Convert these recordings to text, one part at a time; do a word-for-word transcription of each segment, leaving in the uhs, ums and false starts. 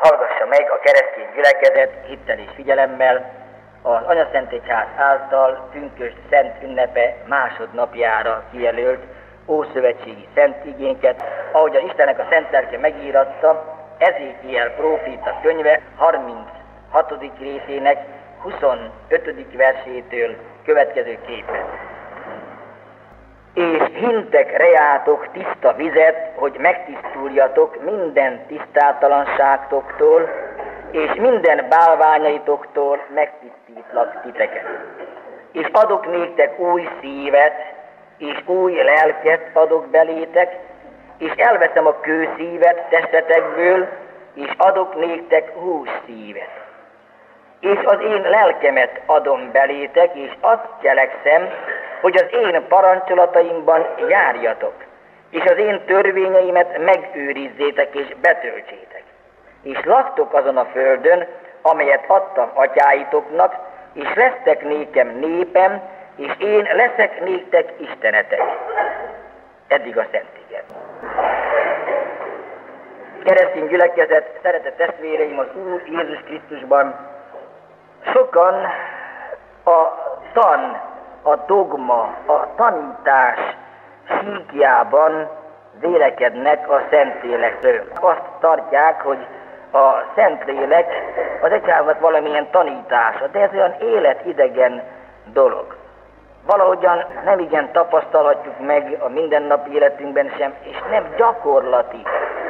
hallgassa meg a keresztény gyülekezet hittel és figyelemmel az Anyaszentegyház által pünkösd szent ünnepe másodnapjára kijelölt ószövetségi szent igénket, ahogy az Istennek a szent lelke megíratta Ezékiel próféta könyve harminchatodik részének huszonötödik versétől következőképpen. És hintek rejátok tiszta vizet, hogy megtisztuljatok minden tisztátalanságtoktól, és minden bálványaitoktól megtisztítlak titeket. És adok néktek új szívet, és új lelket adok belétek, és elveszem a kőszívet testetekből, és adok néktek hús szívet. És az én lelkemet adom belétek, és azt cselekszem, hogy az én parancsolataimban járjatok, és az én törvényeimet megőrizzétek és betöltsétek. És laktok azon a földön, amelyet adtam atyáitoknak, és lesztek nékem népem, és én leszek néktek istenetek. Eddig a Szent ige. Keresztény gyülekezet, szeretett testvéreim az Úr Jézus Krisztusban, sokan a tan, a dogma, a tanítás síkjában vélekednek a Szentlélekről. Azt tartják, hogy a Szentlélek az egyháznak valamilyen tanítása, de ez olyan életidegen dolog. Valahogyan nem igen tapasztalhatjuk meg a mindennapi életünkben sem, és nem gyakorlati.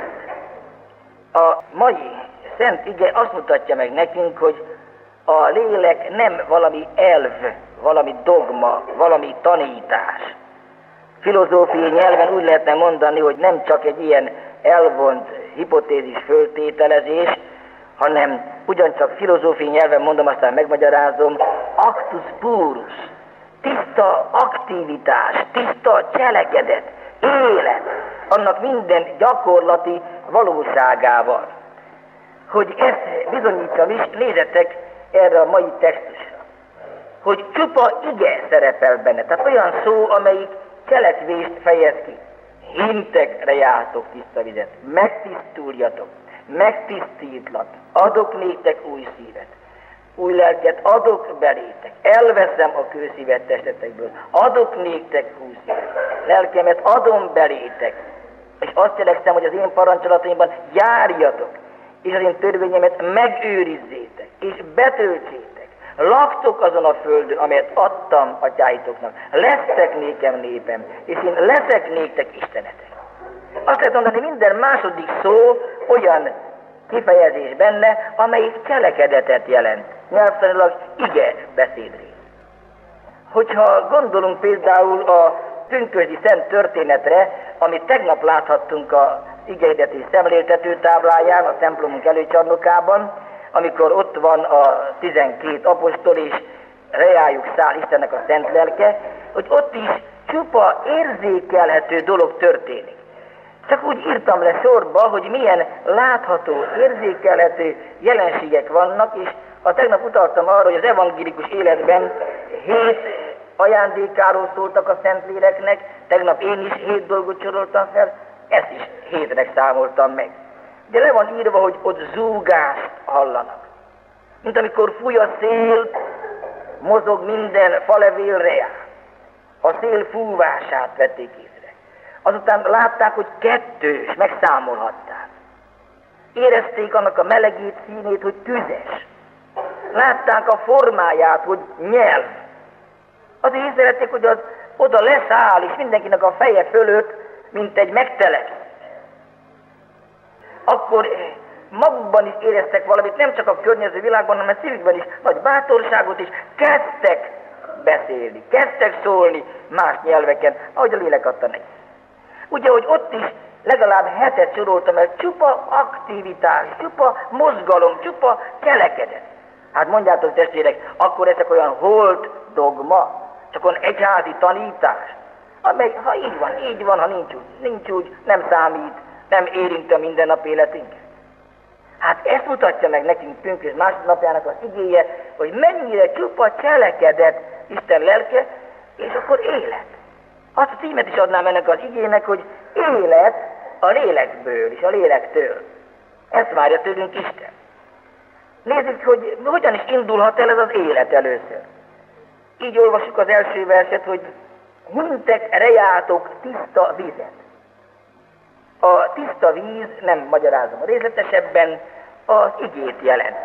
A mai Szent ige azt mutatja meg nekünk, hogy a lélek nem valami elv, valami dogma, valami tanítás. Filozófiai nyelven úgy lehetne mondani, hogy nem csak egy ilyen elvont hipotézis föltételezés, hanem ugyancsak filozófiai nyelven mondom, aztán megmagyarázom, actus purus, tiszta aktivitás, tiszta cselekedet, élet, annak minden gyakorlati valóságával. Hogy ezt bizonyítsam is, nézzetek erre a mai textusra, hogy csupa ige szerepel benne, tehát olyan szó, amelyik cselekvést fejez ki. Hintekre jártok tiszta vizet, megtisztuljatok, megtisztítlak, adok néktek új szívet, új lelket adok belétek, elveszem a kőszívet testetekből, adok néktek húsz szívet, lelkemet adom belétek, és azt cselekszem, hogy az én parancsolataimban járjatok, és az én törvényemet megőrizzétek, és betöltsétek. Laktok azon a földön, amelyet adtam atyáitoknak. Lesztek nékem népem, és én leszek néktek istenetek. Azt lehet mondani, minden második szó olyan kifejezés benne, amelyik cselekedetet jelent. Nyelvtanilag ige beszédrész. Hogyha gondolunk például a pünkösdi szent történetre, amit tegnap láthattunk a igehirdetés szemléltető tábláján, a templomunk előcsarnokában, amikor ott van a tizenkét apostol, és reájuk száll Istennek a szent lelke, hogy ott is csupa érzékelhető dolog történik. Csak úgy írtam le sorba, hogy milyen látható, érzékelhető jelenségek vannak, és a tegnap utaltam arra, hogy az evangélikus életben hét ajándékáról szóltak a Szentléleknek, tegnap én is hét dolgot soroltam fel, ezt is hétnek számoltam meg. De le van írva, hogy ott zúgást hallanak. Mint amikor fúj a szél, mozog minden falevél reá. A szél fúvását vették észre. Azután látták, hogy kettős, megszámolhatták. Érezték annak a melegét, színét, hogy tüzes. Látták a formáját, hogy nyelv. Azért észrevették, hogy az oda leszáll, és mindenkinek a feje fölött, mint egy megtelepsz. Akkor magukban is éreztek valamit, nem csak a környező világban, hanem a szívükben is nagy bátorságot, és kezdtek beszélni, kezdtek szólni más nyelveken, ahogy a lélek adta neki. Ugye, hogy ott is legalább hetet soroltam el, csupa aktivitás, csupa mozgalom, csupa cselekedet. Hát mondjátok testvérek, akkor ezek olyan holt dogma, csak olyan egyházi tanítás, amely, ha így van, így van, ha nincs úgy, nincs úgy, nem számít, nem érinti a mindennap életünket. Hát ezt mutatja meg nekünk pünkösd másodnapjának az igéje, hogy mennyire csupa cselekedet Isten lelke, és akkor élet. Azt a címet is adnám ennek az igének, hogy élet a lélekből és a lélektől. Ezt várja tőlünk Isten. Nézzük, hogy hogyan is indulhat el ez az élet először. Így olvassuk az első verset, hogy hintek rejátok tiszta vizet. A tiszta víz, nem magyarázom részletesebben, az igét jelenti.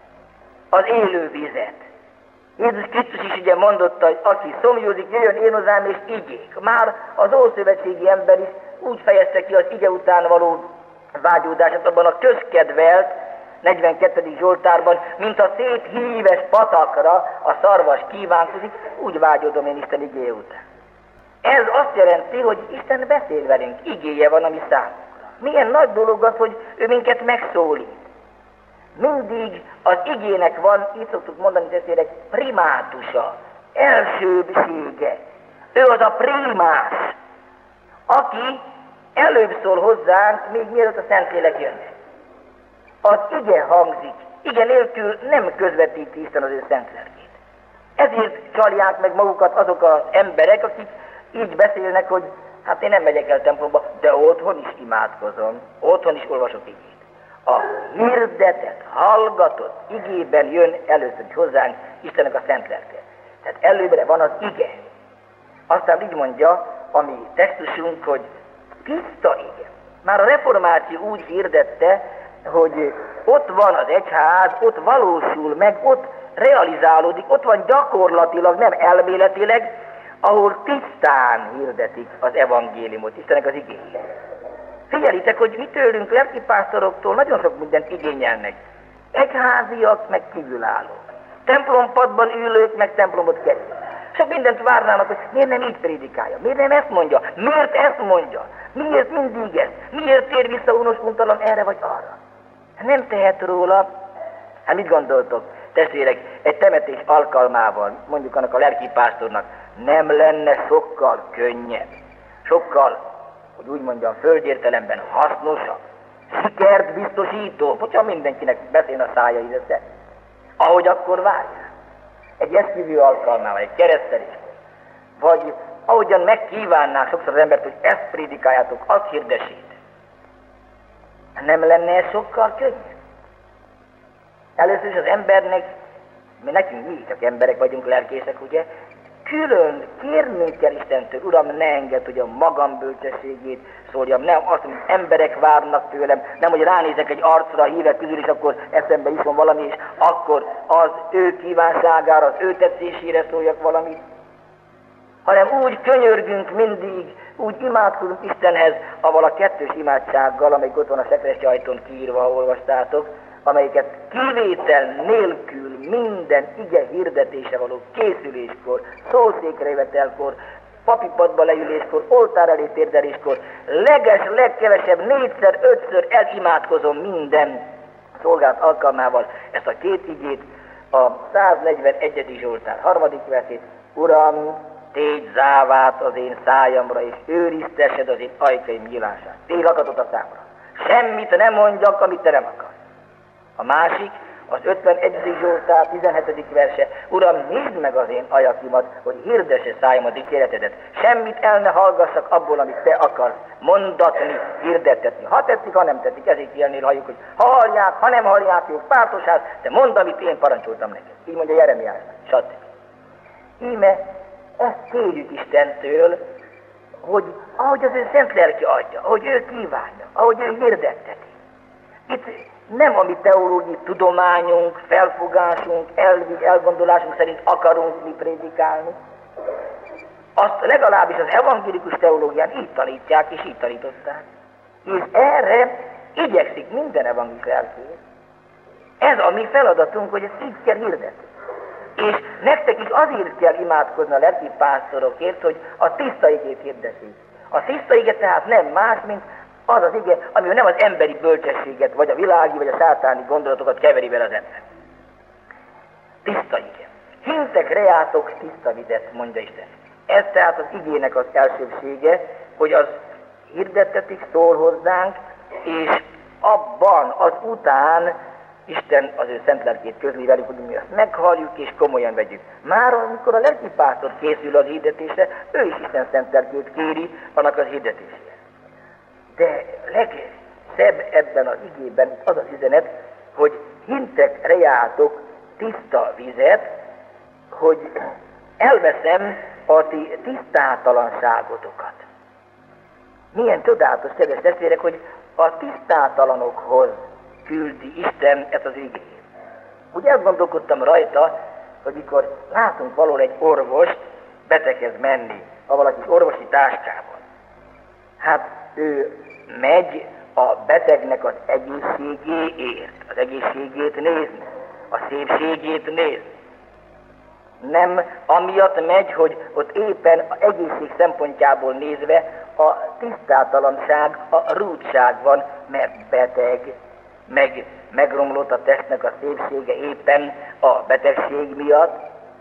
Az élő vizet. Jézus Krisztus is ugye mondotta, hogy aki szomjózik, jöjjön én hozzám és igyék. Már az ószövetségi ember is úgy fejezte ki az ige után való vágyódását abban a közkedvelt negyvenkettedik Zsoltárban, mint a szép híves patakra a szarvas kívánkozik, úgy vágyódom én Isten igéje után. Ez azt jelenti, hogy Isten beszél velünk, igéje van a mi számunkra. Milyen nagy dolog az, hogy ő minket megszólít. Mindig az igének van, így szoktuk mondani testvérek, primátusa, elsőbbsége. Ő az a primás, aki előbb szól hozzánk, még mielőtt a Szentlélek jönne. Az ige hangzik, ige nélkül nem közvetíti Isten az ő szent lelkét. Ezért csalják meg magukat azok az emberek, akik így beszélnek, hogy hát én nem megyek el templomba, de otthon is imádkozom, otthon is olvasok igét. A hirdetett, hallgatott igében jön először is hozzánk Istennek a szent lelke. Tehát előbbre van az ige. Aztán így mondja a mi textusunk, hogy tiszta ige. Már a reformáció úgy hirdette, hogy ott van az egyház, ott valósul meg, ott realizálódik, ott van gyakorlatilag, nem elméletileg, ahol tisztán hirdetik az evangéliumot, Istennek az igényt. Figyelitek, hogy mi tőlünk lelkipásztoroktól nagyon sok mindent igényelnek. Egyháziak, meg kívülállók. Templompadban ülők, meg templomot kerülnek. Sok mindent várnának, hogy miért nem így prédikálja, miért nem ezt mondja, miért ezt mondja, miért mindig ezt, miért tér vissza unospontalan erre vagy arra. Nem tehet róla. Hát mit gondoltok, testvérek, egy temetés alkalmával, mondjuk annak a lelkipásztornak, nem lenne sokkal könnyebb, sokkal, hogy úgy mondjam, földértelemben hasznosabb, sikert biztosító, hogyha mindenkinek beszél a szája ízete, ahogy akkor várják. Egy eszkívő alkalmával, egy kereszteléskor, vagy ahogyan megkívánnák sokszor az embert, hogy ezt prédikáljátok, azt hirdessétek. Nem lenne ez sokkal könnyebb? Először is az embernek, mi nekünk mi csak emberek vagyunk, lelkészek, ugye, külön kérnünk kell Istentől, Uram, ne engedd, hogy a magam bölcsességét szóljam, nem azt, hogy emberek várnak tőlem, nem, hogy ránézek egy arcra a hívek közül, és akkor eszembe is van valami, és akkor az ő kívánságára, az ő tetszésére szóljak valamit, hanem úgy könyörgünk mindig, úgy imádkozunk Istenhez, avval a kettős imádsággal, amelyik ott van a sekrestye ajtón kiírva, ha olvastátok, amelyiket kivétel nélkül minden ige hirdetése való készüléskor, szószékre jövetelkor, papipadba leüléskor, oltár elé térdeléskor, leges, legkevesebb négyszer, ötször elimádkozom minden szolgálat alkalmával ezt a két igét, a száznegyvenegyedik Zsoltár harmadik versét, Uram, tégy závát az én szájamra, és őriztessed az én ajkaim nyílását. Tégy lakatot a számra. Semmit nem mondjak, amit te nem akarsz. A másik, az ötvenegyedik Zsoltár tizenhetedik verse, Uram, nézd meg az én ajakimat, hogy hirdesse szájamat ítéletedet. Semmit el ne hallgassak abból, amit te akarsz mondatni, hirdettetni. Ha tetszik, ha nem tetszik, ezért ilyennél halljuk, hogy ha hallják, ha nem hallják, jók pártosház, de mondd, amit én parancsoltam neked. Így mondja Jeremiásnak, stb. Íme ezt kérjük Istentől, hogy ahogy az ő szent lelki adja, ahogy ő kívánja, ahogy ő hirdetteti. Itt nem a mi teológiai tudományunk, felfogásunk, elvi elgondolásunk szerint akarunk mi prédikálni. Azt legalábbis az evangélikus teológián így tanítják, és így tanították. És erre igyekszik minden evangélikus lelkész. Ez a mi feladatunk, hogy ezt így kell hirdetni. És nektek is azért kell imádkozni a lelki pásztorokért, hogy a tiszta igét hirdessék. A tiszta ige tehát nem más, mint az az ige, amivel nem az emberi bölcsességet, vagy a világi, vagy a sátáni gondolatokat keveri vele az ember. Tiszta ige. Hintek rejátok tiszta vizet, mondja Isten. Ez tehát az igének az elsőbsége, hogy az hirdettetik, szól hozzánk, és abban az után Isten az ő szent lelkét közli velük, hogy mi azt meghalljuk és komolyan vegyük. Már amikor a lelkipásztor készül az hirdetésre, ő is Isten szent lelkét kéri annak az hirdetésére. De legszebb ebben az igében az az üzenet, hogy hintek rejátok tiszta vizet, hogy elveszem a ti tisztátalanságotokat. Milyen csodálatos, kedves testvérek, hogy a tisztátalanokhoz küldi Isten ezt az igét. Úgy elgondolkodtam rajta, hogy mikor látunk valahol egy orvost beteghez menni, ha valaki orvosi táskával. Hát ő megy a betegnek az egészségéért, az egészségét nézni, a szépségét nézni. Nem amiatt megy, hogy ott éppen az egészség szempontjából nézve a tisztátalanság, a rúdság van, mert beteg, meg megromlott a testnek a szépsége éppen a betegség miatt.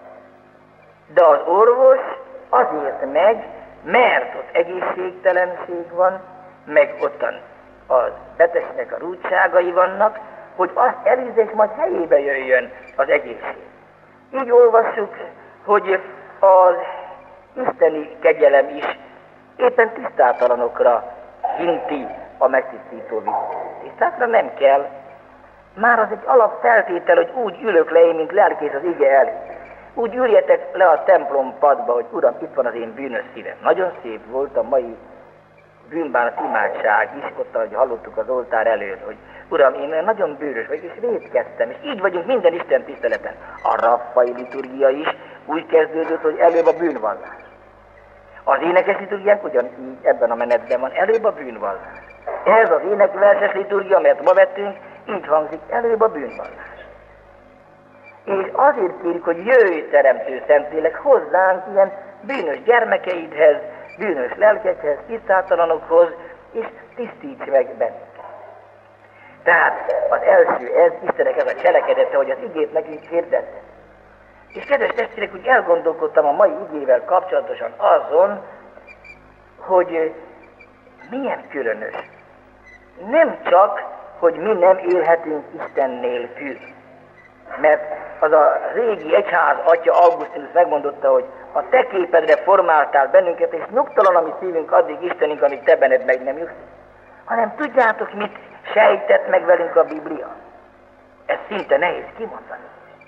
De az orvos azért megy, mert ott egészségtelenség van, meg ottan a betegnek a rúdságai vannak, hogy azt elízze, és majd helyébe jöjjön az egészség. Így olvassuk, hogy az isteni kegyelem is éppen tisztátalanokra hinti a megtisztító vizet. Tisztákra nem kell. Már az egy alapfeltétel, hogy úgy ülök le én, mint lelkész az ige előtt. Úgy üljetek le a templom padba, hogy Uram, itt van az én bűnös szívem. Nagyon szép volt a mai bűnbánat imádság is, ott, ahogy hallottuk az oltár előtt, hogy Uram, én nagyon bűnös vagyok, és vétkeztem, és így vagyunk minden Isten tiszteleten. A raffai liturgia is úgy kezdődött, hogy előbb a bűnvallás. Az énekes liturgiánk ugyanígy ebben a menetben van, előbb a bűnvallás. Ez az énekverses liturgia, amelyet ma vettünk, így hangzik, előbb a bűnvallás. És azért kérjük, hogy jöjj, Teremtő Szentlélek, hozzánk ilyen bűnös gyermekeidhez, bűnös lelkekhez, tisztátalanokhoz, és tisztíts meg bennünket. Tehát az első ez, Istennek ez a cselekedete, hogy az igét nekünk hirdette. És kedves testvérek, úgy elgondolkodtam a mai igével kapcsolatosan azon, hogy milyen különös. Nem csak, hogy mi nem élhetünk Isten nélkül. Mert az a régi egyház atya Augustinus megmondotta, hogy a te képedre formáltál bennünket, és nyugtalan a mi szívünk addig Istenünk, amíg te benned meg nem jussz. Hanem tudjátok, mit sejtett meg velünk a Biblia? Ez szinte nehéz kimondani.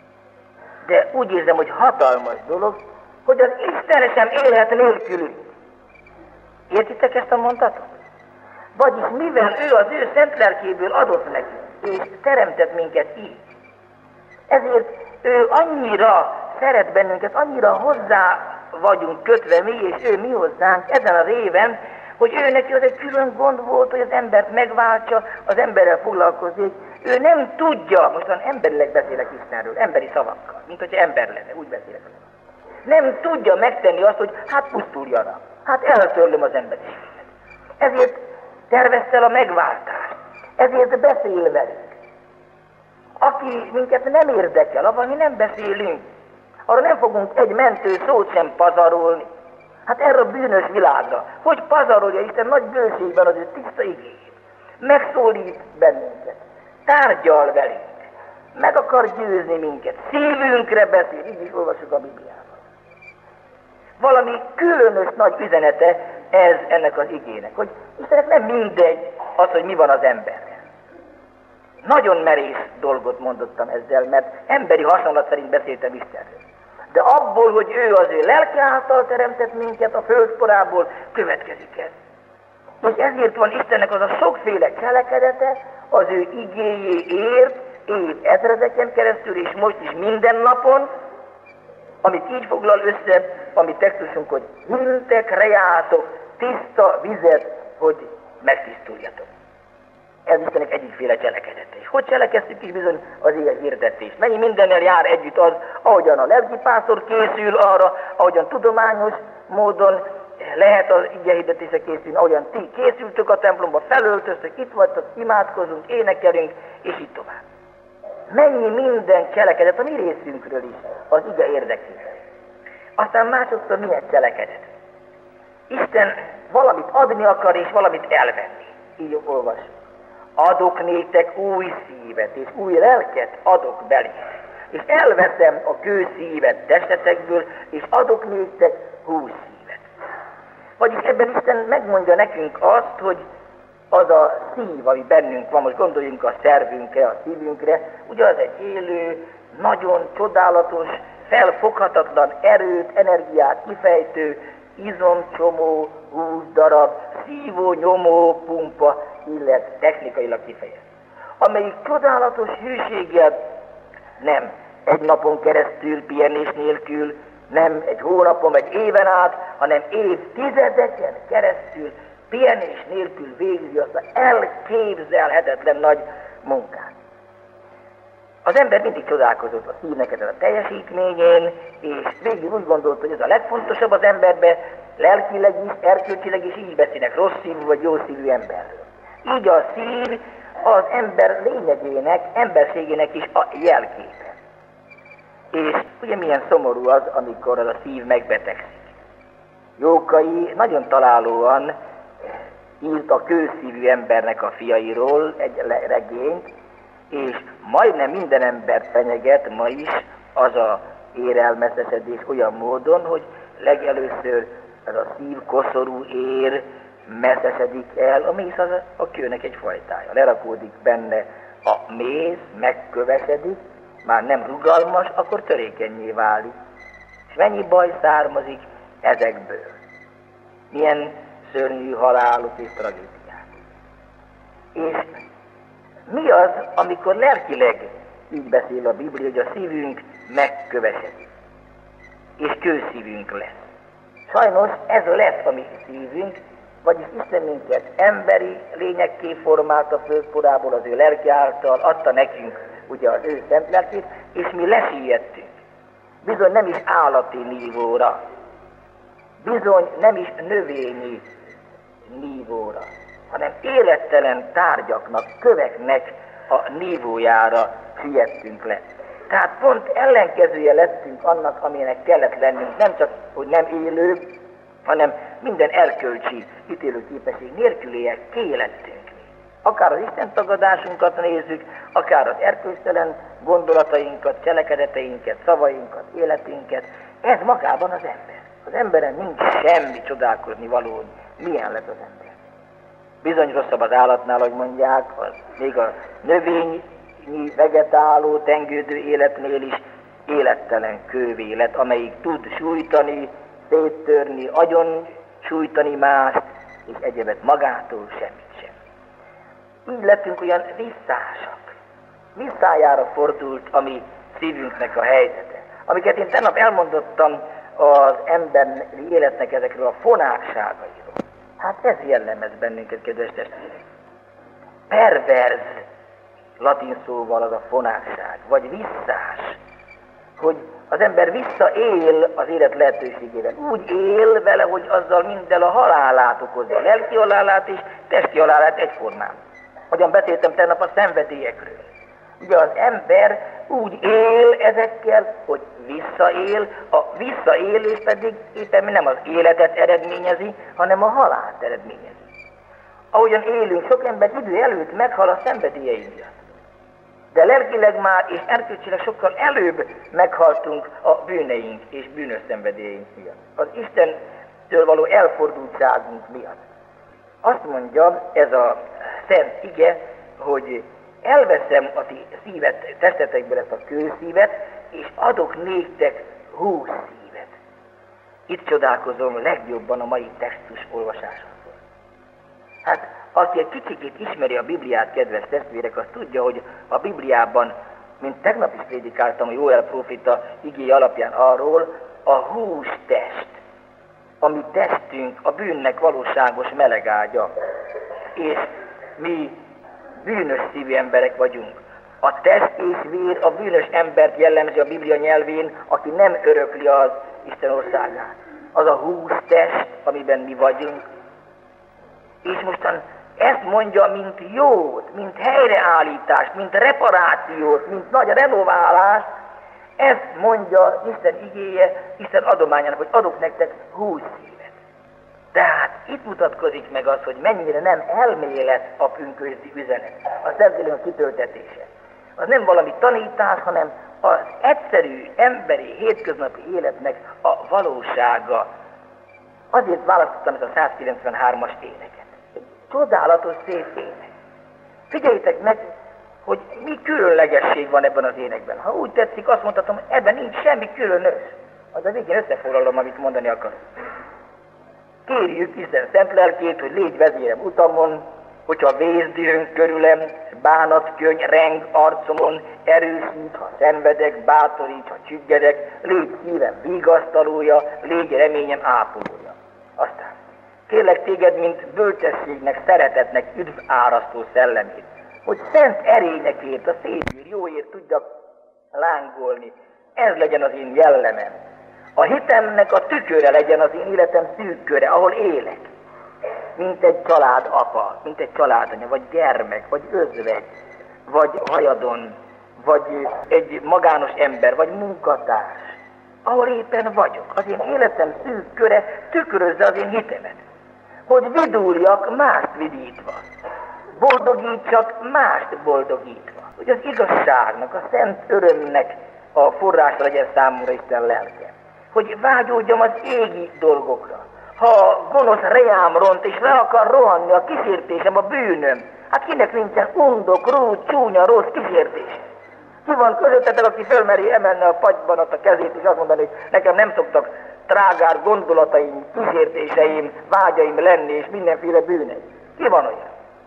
De úgy érzem, hogy hatalmas dolog, hogy az Isten sem élhet nélkülünk. Értitek ezt a mondatot? Vagyis mivel ő az ő szent lelkéből adott nekünk, és teremtett minket így, ezért ő annyira szeret bennünket, annyira hozzá vagyunk kötve mi, és ő mi hozzánk ezen a réven, hogy ő neki az egy külön gond volt, hogy az embert megváltsa, az emberrel foglalkozik. Ő nem tudja, mostan emberileg beszélek Istenről, emberi szavakkal, mint hogyha ember lenne, úgy beszélek. Nem tudja megtenni azt, hogy hát pusztuljanak, hát eltörlöm az emberiséget. Ezért tervezte el a megváltást, ezért beszél velünk. Aki minket nem érdekel, abban mi nem beszélünk, arra nem fogunk egy mentő szót sem pazarolni. Hát erre a bűnös világra, hogy pazarolja Isten nagy bőségben az ő tiszta igéjét. Megszólít bennünket, tárgyal velünk, meg akar győzni minket, szívünkre beszél, így is olvasjuk a Bibliában. Valami különös nagy üzenete ez ennek az igének, hogy Istennek nem mindegy az, hogy mi van az emberrel. Nagyon merész dolgot mondottam ezzel, mert emberi hasonlat szerint beszéltem Istenről. De abból, hogy ő az ő lelke által teremtett minket, a földporából következik ez. És ezért van Istennek az a sokféle cselekedete, az ő igéjéért, év ezredeken keresztül, és most is minden napon, amit így foglal össze, ami textusunk, hogy hintek, rejátok tiszta vizet, hogy megtisztuljatok. Ez Istennek egyikféle cselekedete. És hogy cselekedtük is bizony az ilyen hirdetést. Mennyi mindennel jár együtt az, ahogyan a lelkipásztor készül arra, ahogyan tudományos módon lehet az igehirdetése készülni, ahogyan ti készültök a templomba, felöltöztök, itt vagytok, imádkozunk, énekelünk, és így tovább. Mennyi minden cselekedet a mi részünkről is az ige érdekében. Aztán másodszor milyen cselekedet. Isten valamit adni akar, és valamit elvenni. Így olvasjuk. Adok néktek új szívet, és új lelket adok belétek. És elveszem a kőszívet testetekből, és adok néktek hús szívet. Vagyis ebben Isten megmondja nekünk azt, hogy az a szív, ami bennünk van, most gondoljunk a szervünkre, a szívünkre, ugye az egy élő, nagyon csodálatos, felfoghatatlan erőt, energiát kifejtő, izomcsomó, húsdarab, szívó, nyomó, pumpa, illet technikailag kifejező. Amelyik csodálatos hűséggel nem egy napon keresztül, pihenés nélkül, nem egy hónapon, egy éven át, hanem évtizedeken keresztül, pihenés nélkül végzi azt az elképzelhetetlen nagy munkát. Az ember mindig csodálkozott a szívnek ezen a teljesítményén, és végül úgy gondolt, hogy ez a legfontosabb az emberbe, lelkileg is, erkölcsileg is így beszélnek rossz szívű vagy jó szívű emberről. Így a szív az ember lényegének, emberségének is a jelképe. És ugye milyen szomorú az, amikor az a szív megbetegszik. Jókai nagyon találóan írt a kőszívű embernek a fiairól egy regényt, és majdnem minden embert fenyeget ma is az a érelmeszesedés olyan módon, hogy legelőször ez a szív koszorú ér messzesedik el, a mész az a kőnek egy fajtája. Lerakódik benne a mész, megkövesedik, már nem rugalmas, akkor törékenyé válik. És mennyi baj származik ezekből. Milyen szörnyű halálok és tragédiák. És mi az, amikor lelkileg így beszél a Biblia, hogy a szívünk megkövesedik, és kőszívünk lesz. Sajnos ez lesz a mi szívünk, vagyis Isten minket emberi lényekké formált a földporából az ő lelki által, adta nekünk ugye az ő szent lelkét, és mi lesiettünk. Bizony nem is állati nívóra, bizony nem is növényi nívóra, hanem élettelen tárgyaknak, köveknek a nívójára siettünk le. Tehát pont ellenkezője lettünk annak, aminek kellett lennünk, nem csak, hogy nem élő, hanem minden erkölcsi ítélőképesség nélküliek kélettünk. Akár az Isten tagadásunkat nézzük, akár az erkölcstelen gondolatainkat, cselekedeteinket, szavainkat, életünket, ez magában az ember. Az emberen nincs semmi csodálkozni való, milyen lett az ember. Bizony rosszabb az állatnál, ahogy mondják, az, még a növényi, vegetáló, tengődő életnél is élettelen kővélet, amelyik tud sújtani, széttörni, agyon sújtani mást, és egyebet magától semmit sem. Így lettünk olyan visszásak. Visszájára fordult a mi szívünknek a helyzete. Amiket én tegnap elmondottam az emberi életnek ezekről a fonákságairól. Hát ez jellemez bennünket, kedves testvérek. Perverz latin szóval az a fonákság, vagy visszás, hogy az ember visszaél az élet lehetőségével. Úgy él vele, hogy azzal minden a halálát okozza, a lelki halálát és testi halálát egyformán. Hogyan beszéltem tegnap a szenvedélyekről. Ugye az ember úgy él ezekkel, hogy visszaél, a visszaélés pedig éppen nem az életet eredményezi, hanem a halált eredményezi. Ahogyan élünk, sok ember idő előtt meghal a szenvedélyei miatt. De lelkileg már és erkölcsileg sokkal előbb meghaltunk a bűneink és bűnös szenvedélyeink miatt. Az Istentől való elfordultságunk miatt. Azt mondja ez a szent ige, hogy elveszem a ti szívet, testetekből ezt a kőszívet, és adok néktek hús szívet. Itt csodálkozom legjobban a mai textus olvasásakor. Hát, aki egy kicsikét ismeri a Bibliát, kedves testvérek, az tudja, hogy a Bibliában, mint tegnap is prédikáltam a Jóel próféta igéje alapján arról, a hústest, ami testünk a bűnnek valóságos melegágya, és mi bűnös szívű emberek vagyunk. A test és vér a bűnös embert jellemzi a Biblia nyelvén, aki nem örökli az Isten országát. Az a hústest, amiben mi vagyunk. És mostan ezt mondja, mint jót, mint helyreállítást, mint reparációt, mint nagy renoválást, ezt mondja Isten igéje, Isten adományának, hogy adok nektek húsz szívet. Tehát itt mutatkozik meg az, hogy mennyire nem elmélet a pünkösdi üzenet, a Szentlélek kitöltetése. Az nem valami tanítás, hanem az egyszerű, emberi, hétköznapi életnek a valósága. Azért választottam ezt a százkilencvenhármas éneket. csodálatos szép ének. Figyeljétek meg, hogy mi különlegesség van ebben az énekben. Ha úgy tetszik, azt mondhatom, ebben nincs semmi különös. Az a végén összefoglalom, amit mondani akarok. Kérjük Isten szent lelkét, hogy légy vezérem utamon, hogyha vézdühön körülem, bánatköny reng arcomon, erősít, ha szenvedek, bátorít, ha csüggedek, légy szívem vigasztalója, légy reményem ápolója. Aztán kérlek téged, mint bölcsességnek, szeretetnek, üdv árasztó szellemét, hogy szent erényekért, a szépért, jóért tudjak lángolni. Ez legyen az én jellemem. A hitemnek a tüköre legyen az én életem szűk köre, ahol élek. Mint egy család apa, mint egy családanya, vagy gyermek, vagy özvegy, vagy hajadon, vagy egy magános ember, vagy munkatárs. Ahol éppen vagyok, az én életem szűk köre tükrözze az én hitemet. Hogy viduljak mást vidítva, boldogítsak mást boldogítva. Hogy az igazságnak, a szent örömnek a forrása legyen számomra Isten lelke. Hogy vágyódjam az égi dolgokra. Ha gonosz reám ront és le akar rohanni a kísértésem, a bűnöm, hát kinek nincsen undok, rúd, csúnya, rossz kísértés? Ki van közöttetek, aki fölmeri emelni a pagyban a kezét és azt mondani, hogy nekem nem szoktak trágár gondolataim, kísértéseim, vágyaim lenni és mindenféle bűneim? Ki van olyan?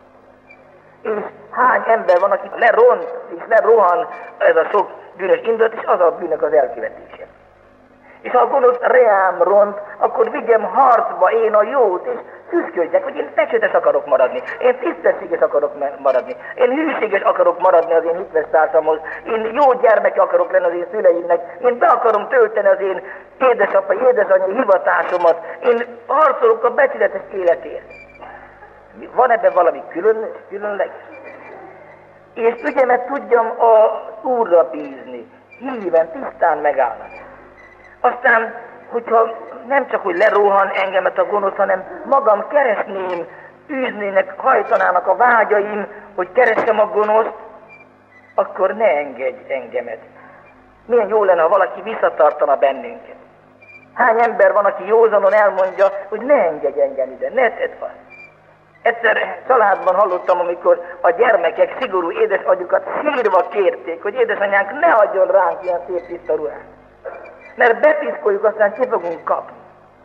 És hány ember van, aki leront és lerohan ez a sok bűnös indulat, és az a bűnök az elkövetése. És ha a gonosz reám ront, akkor vigyem harcba én a jót, és szűzködjek, hogy én feksétes akarok maradni, én tisztességes akarok maradni, én hűséges akarok maradni az én hitves társamhoz, én jó gyermeke akarok lenni az én szüleimnek, én be akarom tölteni az én édesapa, édesanyai hivatásomat, én harcolok a becsületes életért. Van ebben valami külön, különleges? És ügyemet tudjam a Úrra bízni, híven, tisztán megállni. Aztán, hogyha nem csak, hogy lerohan engemet a gonosz, hanem magam keresném, űznének, hajtanának a vágyaim, hogy keressem a gonoszt, akkor ne engedj engemet. Milyen jó lenne, ha valaki visszatartana bennünket. Hány ember van, aki józanon elmondja, hogy ne engedj engem ide, ne tedd azt. Egyszer családban hallottam, amikor a gyermekek szigorú édesagyukat sírva kérték, hogy édesanyánk ne adjon ránk ilyen szép tiszta ruhát. Mert bepiszkoljuk, aztán ki fogunk kapni.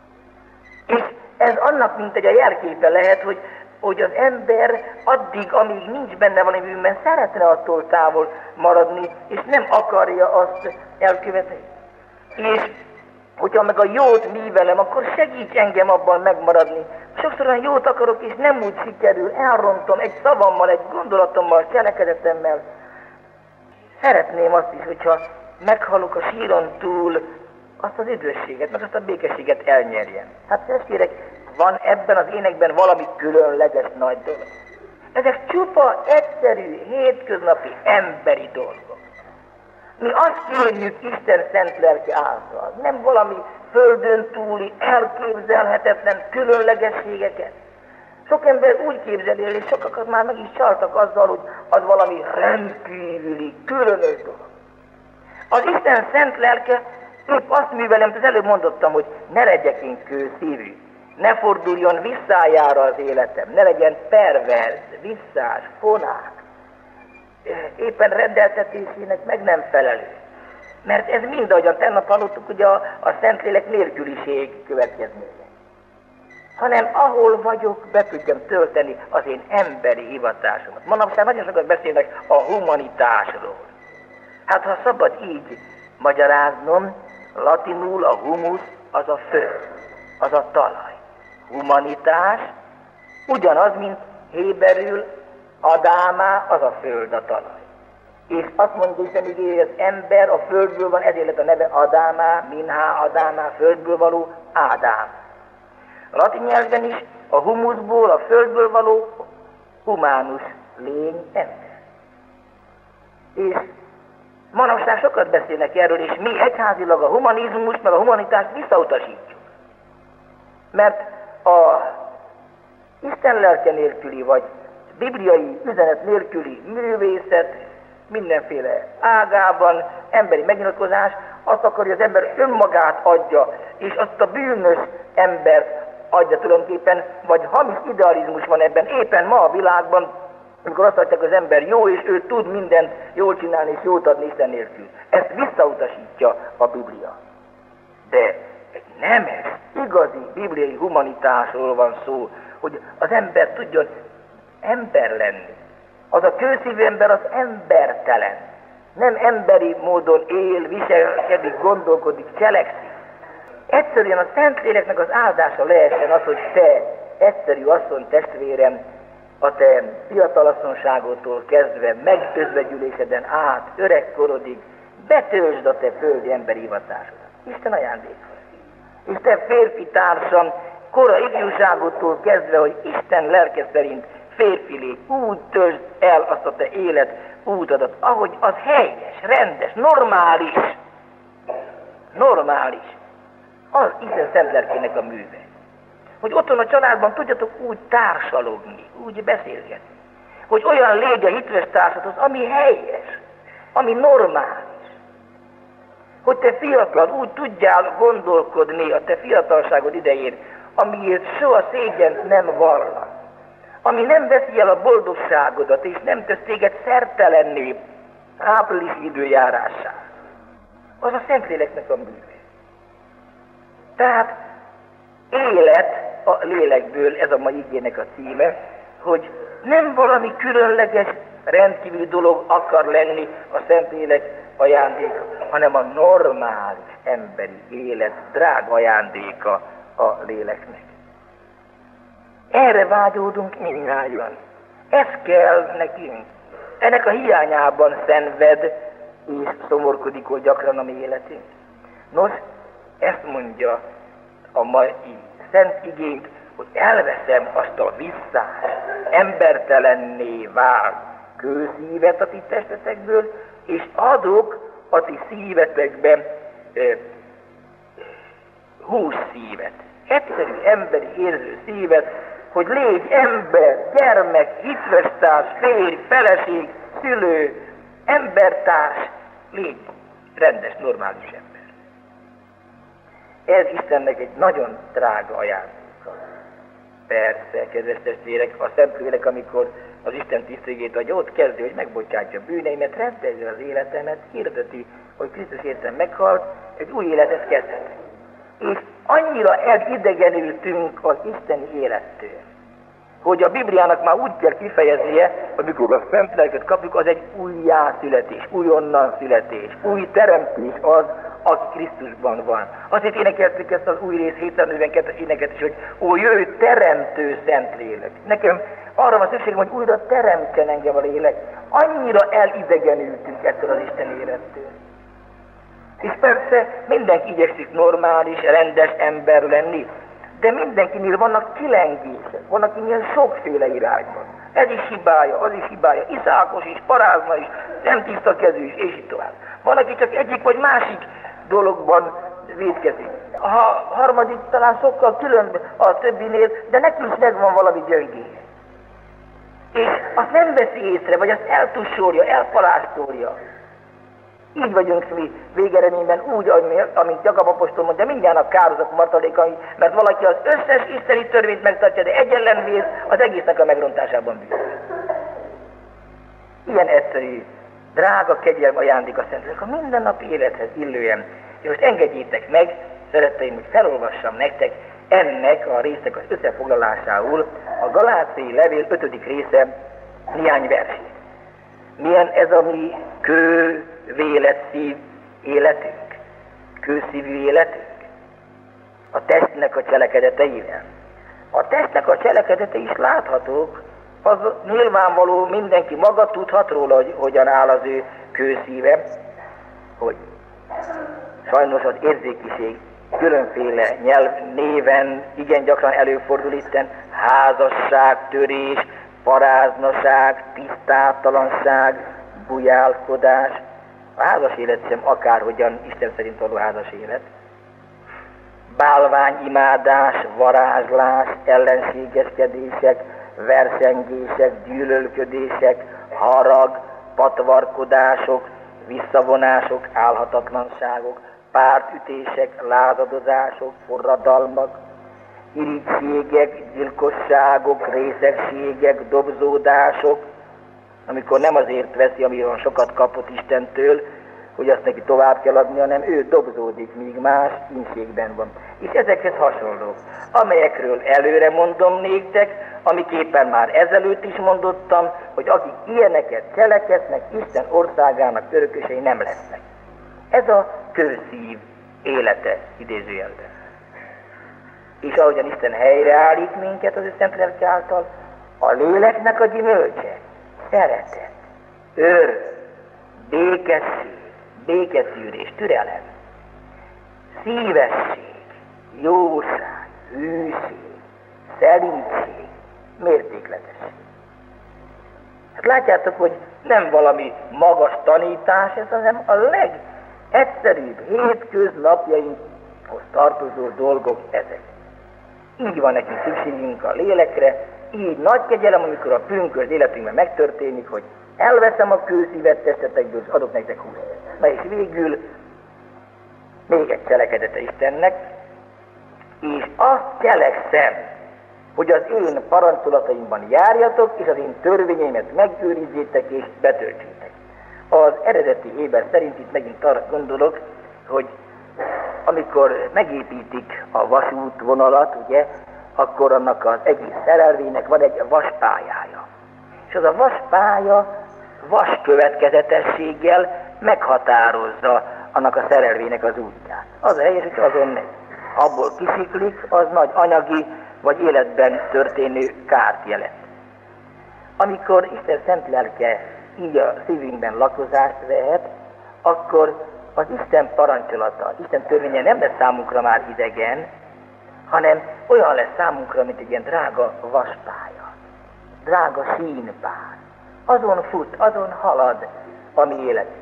És ez annak, mint egy a jelképe lehet, hogy, hogy az ember addig, amíg nincs benne valami bűnben, szeretne attól távol maradni, és nem akarja azt elkövetni. És hogyha meg a jót művelem, akkor segíts engem abban megmaradni. Sokszor olyan jót akarok, és nem úgy sikerül, elrontom egy szavammal, egy gondolatommal, cselekedetemmel. Szeretném azt is, hogyha meghalok a síron túl, azt az üdvösséget, meg azt a békességet elnyerjem. Hát testvérek, van ebben az énekben valami különleges nagy dolog. Ezek csupa egyszerű, hétköznapi, emberi dolgok. Mi azt kérjük Isten szent lelke által, nem valami földön túli, elképzelhetetlen különlegességeket. Sok ember úgy képzeli el, és sokakat már meg is csaltak azzal, hogy az valami rendkívüli, különös dolog. Az Isten szent lelke épp azt művelem, amit az előbb mondottam, hogy ne legyek én kőszívű, ne forduljon visszájára az életem, ne legyen perverz, visszás, fonák, éppen rendeltetésének meg nem felelő. Mert ez mind, ahogyan tegnap hallottuk, ugye a, a Szentlélek nélküliség következménye. Hanem ahol vagyok, be tudjam tölteni az én emberi hivatásomat. Manapság nagyon sokat beszélnek a humanitásról. Hát ha szabad így magyaráznom, latinul a humus az a föld, az a talaj. Humanitás ugyanaz, mint héberül adámá, az a föld, a talaj. És azt mondja Isten igéje, hogy az ember a földből van, ezért lett a neve Adámá, Minhá, Adámá, földből való Ádám. A latin nyelvben is a humuszból, a földből való humánus, lény, ember. És manapság sokat beszélnek erről, és mi egyházilag a humanizmus, meg a humanitást visszautasítjuk. Mert a Isten lelke nélküli, vagy bibliai üzenet nélküli művészet, mindenféle ágában, emberi megnyilatkozás azt akarja, hogy az ember önmagát adja, és azt a bűnös embert adja tulajdonképpen, vagy hamis idealizmus van ebben éppen ma a világban, amikor azt mondják, az ember jó, és ő tud mindent jól csinálni, és jót adni Isten nélkül. Ezt visszautasítja a Biblia. De nem ez. Igazi bibliai humanitásról van szó, hogy az ember tudjon ember lenni. Az a kőszívű ember az embertelen. Nem emberi módon él, viselkedik, gondolkodik, cselekszik. Egyszerűen a Szentléleknek az áldása lehessen az, hogy te, egyszerű asszony testvérem, a te fiatalasszonságótól kezdve, megözvegyüléseden át, öregkorodig, betöltsd a te földi emberi hivatásodat. Isten ajándéka. És te férfi társam, kora ifjúságótól kezdve, hogy Isten lelke szerint férfilé, úgy töltsd el azt a te élet útadat, ahogy az helyes, rendes, normális. Normális. Az Isten szent lelkének a műve. Hogy otthon a családban tudjatok úgy társalogni, úgy beszélgetni. Hogy olyan légy a hitves társadhoz, ami helyes, ami normális. Hogy te fiatal úgy tudjál gondolkodni a te fiatalságod idején, amiért soha szégyent nem vallak. Ami nem veszi el a boldogságodat, és nem tesz téged szertelenné április időjárásán. Az a Szentléleknek a műve. Tehát élet a lélekből, ez a mai igének a címe, hogy nem valami különleges, rendkívüli dolog akar lenni a Szentlélek ajándéka, hanem a normális emberi élet drága ajándéka a léleknek. Erre vágyódunk mindnyájan. Ez kell nekünk. Ennek a hiányában szenved és szomorkodik oly gyakran a mi életünk. Nos, ezt mondja a mai szent igénk, hogy elveszem azt a visszás, embertelenné vált kőszívet a ti testetekből, és adok a ti szívetekben e, hússzívet, egyszerű emberi érző szívet, hogy légy ember, gyermek, hitvestárs, férj, feleség, szülő, embertárs, légy rendes, normális ember. Ez Istennek egy nagyon drága ajándéka. Persze, kedves testvérek, a Szentlélek, amikor az Isten tisztelegét adja, ott kezdő, hogy megbocsátja a bűneimet, rendezze az életemet, hirdeti, hogy Krisztus értem meghalt, egy új életet kezdhet. És annyira elidegenültünk az isteni élettől, hogy a Bibliának már úgy kell kifejeznie, amikor a Szentléleket kapjuk, az egy újjászületés, újonnan születés, új teremtés az, aki Krisztusban van. Azért énekeltük ezt az új rész hétszáznegyvenkettes éneket is, hogy ó, jöjj, teremtő Szentlélek. Nekem arra van szükségem, hogy újra teremtsen engem a lélek. Annyira elidegenültünk ettől az Isten élettől. És persze mindenki igyekszik normális, rendes ember lenni, de mindenkinél vannak kilengések, vannak ilyen sokféle irányban. Ez is hibája, az is hibája, iszákos is, parázna is, nem tiszta kezű is, és így tovább. Van, aki csak egyik vagy másik dologban vétkezik. A harmadik talán sokkal külön a többinél, de neki is megvan valami gyöngéje. És azt nem veszi észre, vagy azt eltussolja, elpalástolja. Így vagyunk mi végeredményben úgy, amint Jakab apostol mondja, mindjárt kározat martalékai, mert valaki az összes isteni törvényt megtartja, de egyenlen vész, az egésznek a megrontásában bűnös. Ilyen egyszerű, drága kegyelm ajándék a Szentlélek a mindennapi élethez illően. És most engedjétek meg, szeretteim, hogy felolvassam nektek ennek a résznek az összefoglalásául a Galáciai levél ötödik része néhány versét. Milyen ez a mi kő vélet szív életünk, kőszívű életünk? A testnek a cselekedeteivel. A testnek a cselekedetei is láthatók, az nyilvánvaló, mindenki maga tudhat róla, hogy hogyan áll az ő kőszíve, hogy sajnos az érzékiség különféle nyelv néven igen gyakran előfordul itten, házasságtörés, paráznaság, tisztátalanság, bujálkodás. A házas élet sem akárhogyan Isten szerint való házas élet. Bálványimádás, varázslás, ellenségeskedések, versengések, gyűlölködések, harag, patvarkodások, visszavonások, álhatatlanságok, pártütések, lázadozások, forradalmak, irigységek, gyilkosságok, részegségek, dobzódások, amikor nem azért veszi, amiről sokat kapott Istentől, hogy azt neki tovább kell adni, hanem ő dobzódik, míg más ínségben van. És ezekhez hasonlók, amelyekről előre mondom néktek, amiképpen már ezelőtt is mondottam, hogy akik ilyeneket cselekednek, Isten országának örökösei nem lesznek. Ez a kőszív élete, idézőjelben. És ahogyan Isten helyreállít minket az ő szent lelke által, a léleknek a gyümölcse, szeretet, öröm, békesség, békeszűrés, türelem, szívesség, jóság, hűség, szelídség, mértékletesség. Hát látjátok, hogy nem valami magas tanítás, ez hanem a legegyszerűbb hétköznapjainkhoz tartozó dolgok ezek. Így van nekünk szükségünk a lélekre, így nagy kegyelem, amikor a pünkösd életünkben megtörténik, hogy elveszem a kőszívet testetekből, és adok nektek húszt. Na és végül még egy cselekedete Istennek, és azt cselekszem, hogy az én parancsolataimban járjatok, és az én törvényeimet megőrizzétek és betöltsétek. Az eredeti Héber szerint itt megint arra gondolok, hogy amikor megépítik a vasútvonalat, ugye, akkor annak az egész szerelvénynek van egy vaspályája. És az a vaspálya vas következetességgel meghatározza annak a szerelvénynek az útját. Az a helyes, hogy azon megy. Abból kisiklik, az nagy anyagi vagy életben történő kárt jelent. Amikor Isten szent lelke így a szívünkben lakozást vehet, akkor az Isten parancsolata, Isten törvénye nem lesz számunkra már idegen, hanem olyan lesz számunkra, mint egy ilyen drága vaspálya, drága sínpár. Azon fut, azon halad a mi életünk.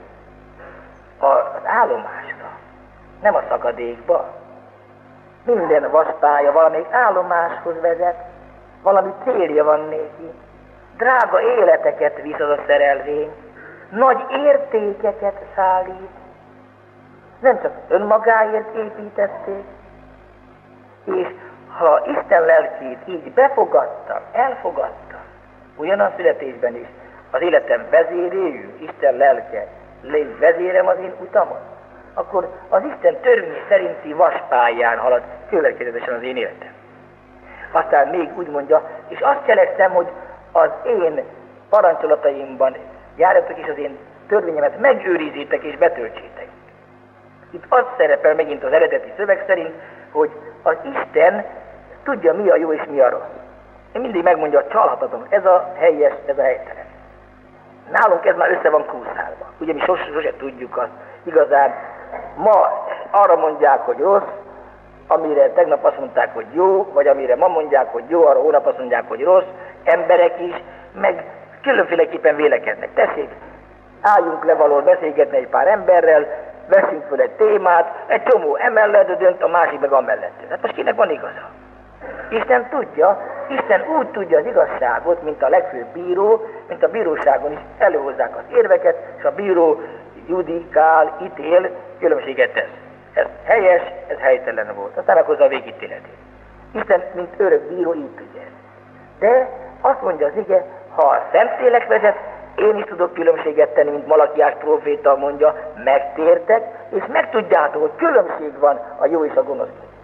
Az állomásra, nem a szakadékba. Minden vaspálya valamelyik állomáshoz vezet, valami célja van néki. Drága életeket visz az a szerelvény, nagy értékeket szállít. Nem csak önmagáért építették, és ha Isten lelkét így befogadtam, elfogadtam, ugyanaz születésben is, az életem vezéréül, Isten lelke, légy vezérem az én utamon, akkor az Isten törvény szerinti vaspályán halad következetesen az én életem. Aztán még úgy mondja, és azt cselekszem, hogy az én parancsolataimban járjatok, és az én törvényemet megőrizzétek és betöltsétek. Itt az szerepel megint az eredeti szöveg szerint, hogy az Isten tudja, mi a jó és mi a rossz. Én mindig megmondja, csalhatatom, ez a helyes, ez a helytelen. Nálunk ez már össze van kúszálva. Ugye mi sose, sose tudjuk azt. Igazán ma arra mondják, hogy rossz, amire tegnap azt mondták, hogy jó, vagy amire ma mondják, hogy jó, arra hónap azt mondják, hogy rossz, emberek is, meg különféleképpen vélekednek. Tessék, álljunk le valahol beszélgetni egy pár emberrel, veszünk föl egy témát, egy csomó emellett dönt, a másik meg amellett. Hát most kinek van igaza? Isten tudja, Isten úgy tudja az igazságot, mint a legfőbb bíró, mint a bíróságon is előhozzák az érveket, és a bíró judikál, ítél, különbséget tesz. Ez helyes, ez helytelen volt. Aztán meghozza a végítéletét. Isten, mint örök bíró, így tudja. De azt mondja az ige, ha a Szentlélek vezet, én is tudok különbséget tenni, mint Malakiás próféta mondja, megtértek, és megtudjátok, hogy különbség van a jó és a gonosz.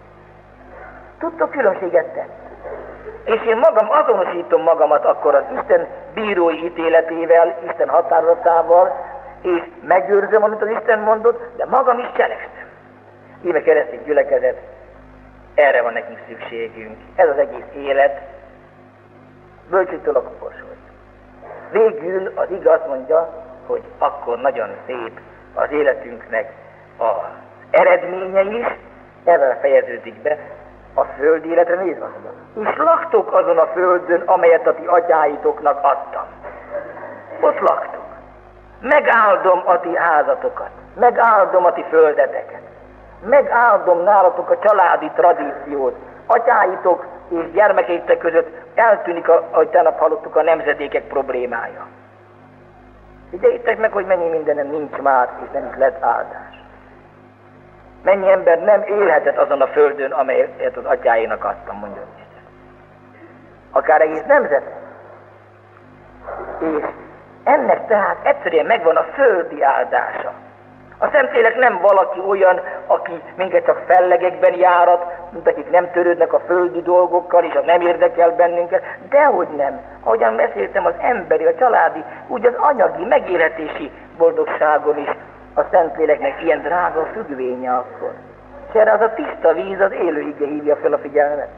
Tudtok különbséget tenni. És én magam azonosítom magamat akkor az Isten bírói ítéletével, Isten határozatával, és megőrzöm, amit az Isten mondott, de magam is cselekszem. Íme keresztény gyülekezet, erre van nekünk szükségünk. Ez az egész élet, bölcsőtől a koporsóig. Végül az ige azt mondja, hogy akkor nagyon szép az életünknek az eredménye is, ezzel fejeződik be, a földi életre nézve. És laktok azon a földön, amelyet a ti atyáitoknak adtam. Ott laktok. Megáldom a ti házatokat, megáldom a ti földeteket, megáldom nálatok a családi tradíciót, atyáitok és gyermekeitek között eltűnik, ahogy tegnap hallottuk, a nemzedékek problémája. Figyeljétek meg, hogy mennyi mindenem nincs már, és nem is lett áldás. Mennyi ember nem élhetett azon a földön, amelyet az atyáinak adtam, mondja Isten. Akár egész nemzet. És ennek tehát egyszerűen megvan a földi áldása. A Szentlélek nem valaki olyan, aki minket csak fellegekben járat, mint akik nem törődnek a földi dolgokkal, és az nem érdekel bennünket. Dehogy nem. Ahogyan beszéltem, az emberi, a családi, úgy az anyagi, megélhetési boldogságon is a Szentléleknek ilyen drága függvénye akkor. És erre az a tiszta víz, az élő ige hívja fel a figyelmet.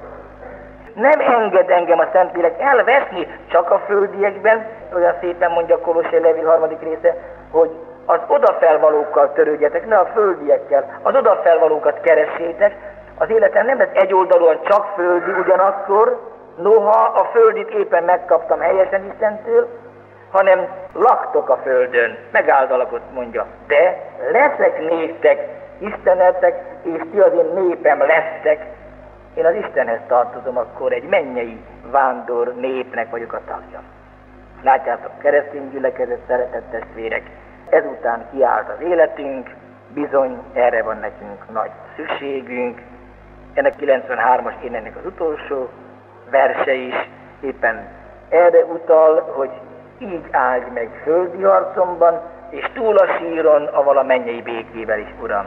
Nem enged engem a Szentlélek elveszni csak a földiekben, olyan szépen mondja a Kolossé levél harmadik része, hogy az odafelvalókkal törődjetek, ne a földiekkel, az odafelvalókat keressétek. Az életem nem lesz egyoldalúan csak földi ugyanakkor, noha a földit éppen megkaptam helyesen Istentől, hanem laktok a földön, megáldalakot mondja, de leszek néktek, Istenetek, és ti az én népem lesztek. Én az Istenhez tartozom, akkor egy mennyei vándor népnek vagyok a tagja. Látjátok, keresztény gyülekezet, szeretett testvérek, ezután kiállt az életünk, bizony erre van nekünk nagy szükségünk. Ennek kilencvenhármas éneknek az utolsó verse is éppen erre utal, hogy így állj meg földi harcomban, és túl a síron, aval a mennyei békével is, Uram.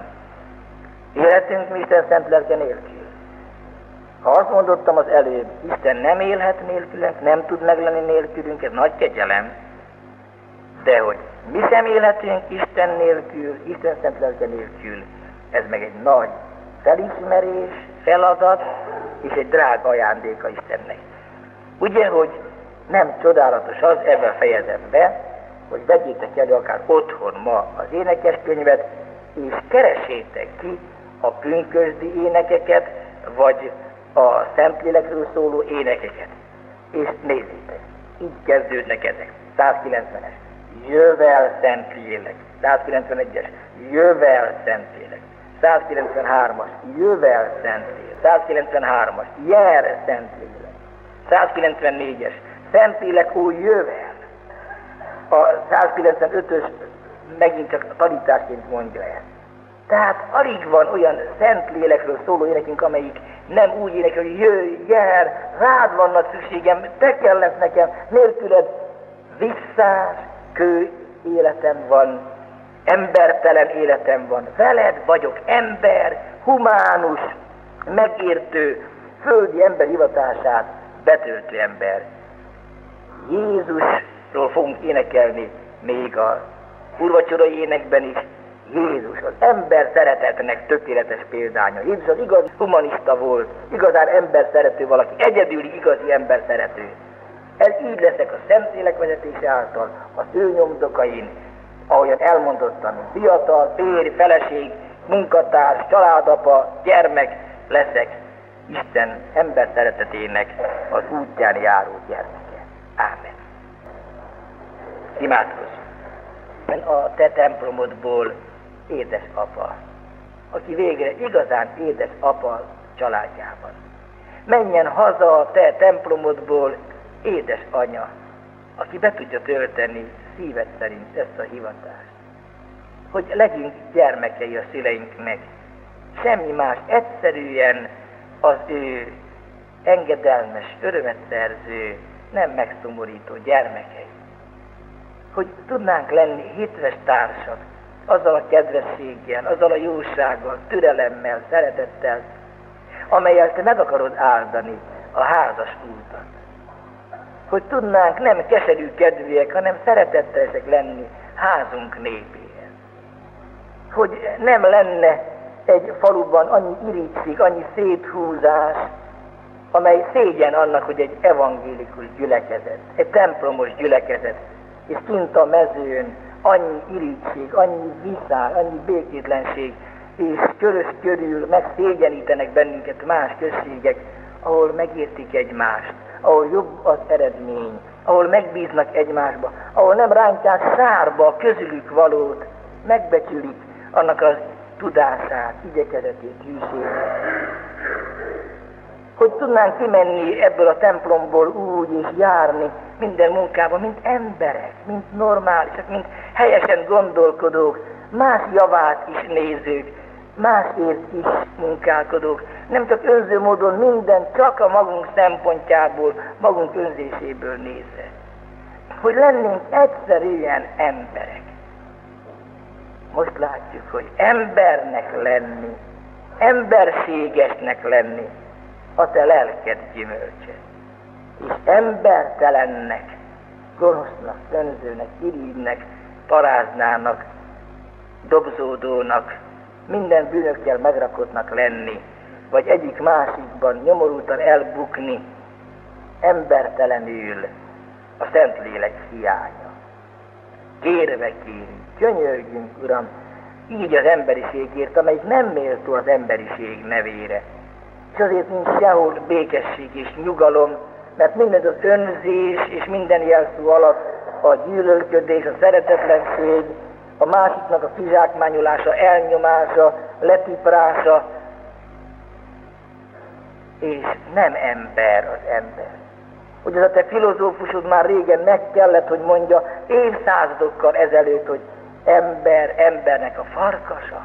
Életünk mi Isten szent lelke nélkül. Ha azt mondottam az előbb, Isten nem élhet nélkülünk, nem tud meglenni nélkülünk, ez nagy kegyelem, de hogy mi sem élhetünk Isten nélkül, Isten szent lelke nélkül, ez meg egy nagy felismerés, feladat, és egy drága ajándéka Istennek. Ugye, hogy nem csodálatos az, ebben fejezem be, hogy vegyétek elő akár otthon ma az énekeskönyvet, és keresétek ki a pünkösdi énekeket, vagy a Szentlélekről szóló énekeket. És nézzétek, így kezdődnek ezek. százkilencvenes. Jövel Szentlélek. százkilencvenegyes. Jövel Szentlélek. százkilencvenhármas. Jövel Szentlélek. százkilencvenhármas. Jel Szentlélek. százkilencvennégyes. Szentlélek, ó, jövel. A százkilencvenötös megint csak tanításként mondja ezt. Tehát alig van olyan Szentlélekről szóló énekünk, amelyik nem úgy énekel, hogy jöjj, jár, rád van nagy szükségem, te kellesz nekem, nélküled visszás, kő életem van, embertelen életem van, veled vagyok ember, humánus, megértő, földi ember hivatását betöltő ember. Jézusról fogunk énekelni még a úrvacsorai énekben is. Jézus az ember szeretetnek tökéletes példánya. Jézus az igaz humanista volt, igazán ember szerető valaki, egyedüli igazi ember szerető. Ez így leszek a Szentlélek vezetése által, az ő nyomdokain, ahogyan elmondottam, fiatal, férj, feleség, munkatárs, családapa, gyermek leszek Isten ember szeretetének az útján járó gyermeke. Ámen. Imádkozzunk. A te templomodból édesapa, aki végre igazán édesapa családjában. Menjen haza a te templomodból édesanya, aki be tudja tölteni szíved szerint ezt a hivatást. Hogy legyünk gyermekei a szüleinknek, semmi más, egyszerűen az ő engedelmes, örömet szerző, nem megszomorító gyermekei. Hogy tudnánk lenni hitves társak, azzal a kedvességgel, azzal a jósággal, türelemmel, szeretettel, amelyel te meg akarod áldani a házas útat. Hogy tudnánk nem keserű kedvűek, hanem szeretettelesek lenni házunk népéhez. Hogy nem lenne egy faluban annyi irigység, annyi széthúzás, amely szégyen annak, hogy egy evangélikus gyülekezet, egy templomos gyülekezet, és kint a mezőn annyi irigység, annyi viszár, annyi békétlenség, és körös körül megszégyenítenek bennünket más községek, ahol megértik egymást, ahol jobb az eredmény, ahol megbíznak egymásba, ahol nem rántják szárba a közülük valót, megbecsülik annak az tudását, igyekezetét, hűségét. Hogy tudnánk kimenni ebből a templomból úgy és járni minden munkában, mint emberek, mint normálisak, mint helyesen gondolkodók, más javát is nézők, másért is munkálkodók, nem csak önző módon minden, csak a magunk szempontjából, magunk önzéséből nézve. Hogy lennénk egyszerűen emberek. Most látjuk, hogy embernek lenni, emberségesnek lenni, a te lelked gyümölcse. És embertelennek, gonosznak, önzőnek, irigynek, paráznának, dobzódónak, minden bűnökkel megrakottnak lenni, vagy egyik másikban nyomorultan elbukni, embertelenül a Szentlélek hiánya. Kérve kérünk, könyörgünk, Uram, így az emberiségért, amelyik nem méltó az emberiség nevére. És azért nincs sehol békesség és nyugalom, mert minden az önzés és minden jelszó alatt a gyűlölködés, a szeretetlenség, a másiknak a kizsákmányolása, elnyomása, letiprása, és nem ember az ember. Hogy az a te filozófusod már régen meg kellett, hogy mondja évszázadokkal ezelőtt, hogy ember, embernek a farkasa.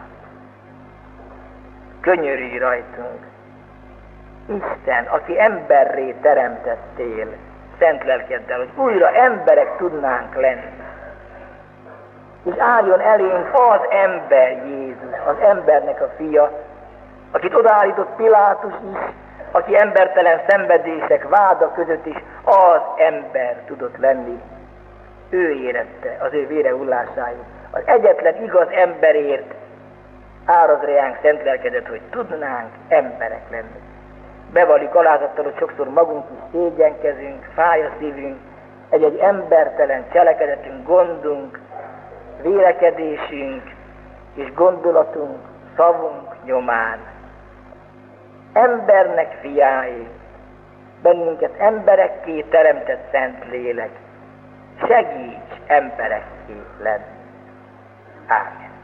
Könyörülj rajtunk. Isten, aki emberré teremtettél, szent lelkeddel, hogy újra emberek tudnánk lenni. És álljon elénk az ember Jézus, az embernek a fia, akit odaállított Pilátus is, aki embertelen szenvedések, vádak között is az ember tudott lenni. Ő érezte az ő vére hullásáit. Az egyetlen igaz emberért áraz reánk szent lelkedet, hogy tudnánk emberek lenni. Bevalljuk alázattal, hogy sokszor magunk is szégyenkezünk, fáj a szívünk, egy-egy embertelen cselekedetünk, gondunk, vélekedésünk és gondolatunk, szavunk nyomán. Embernek fiái, bennünket emberekké teremtett szent lélek, segíts emberekké lenni. Ámen.